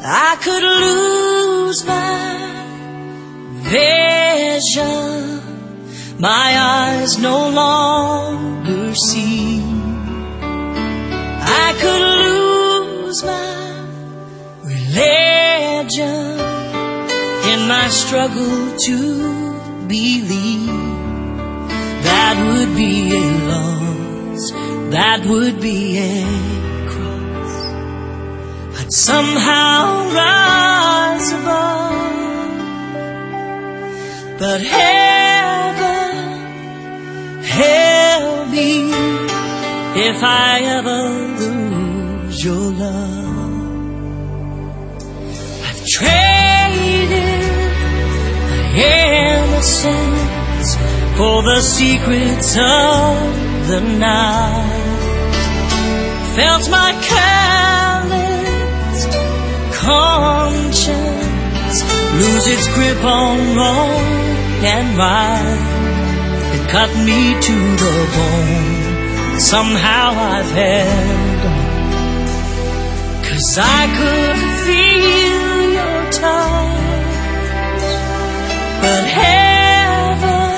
I could lose my vision, my eyes no longer see. I could lose my religion in my struggle to believe. That would be a loss, that would be a cross. I'd somehow rise above, but heaven help me if I ever lose your love. I've traded my innocence for the secrets of the night. Felt my callous conscience lose its grip on wrong and right. It cut me to the bone. Somehow I've held on, 'cause I could feel your touch. But heaven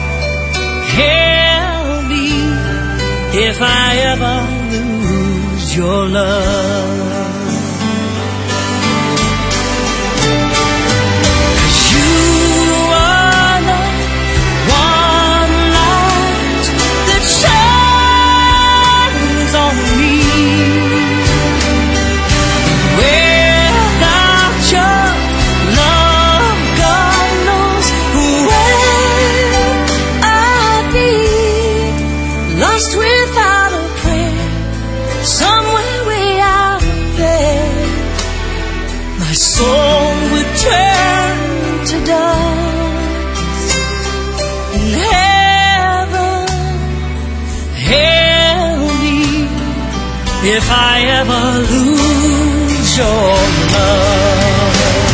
help me if I ever lose your love. Lost without a prayer, somewhere way out there, my soul would turn to dust. And heaven help me if I ever lose your love.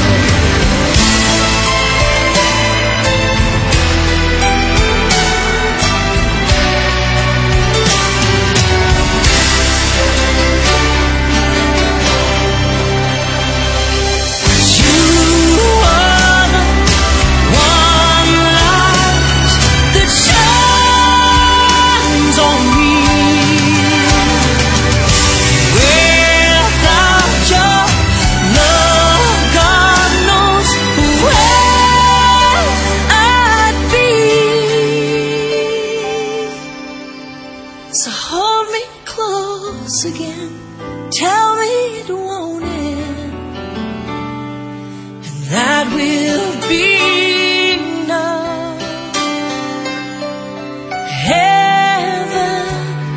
So hold me close again, tell me it won't end, and that will be enough. Heaven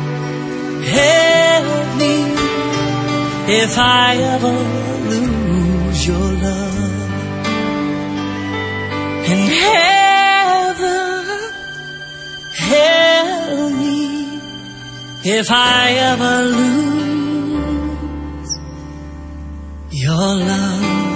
help me if I ever lose your love. And heaven help me if I ever lose your love.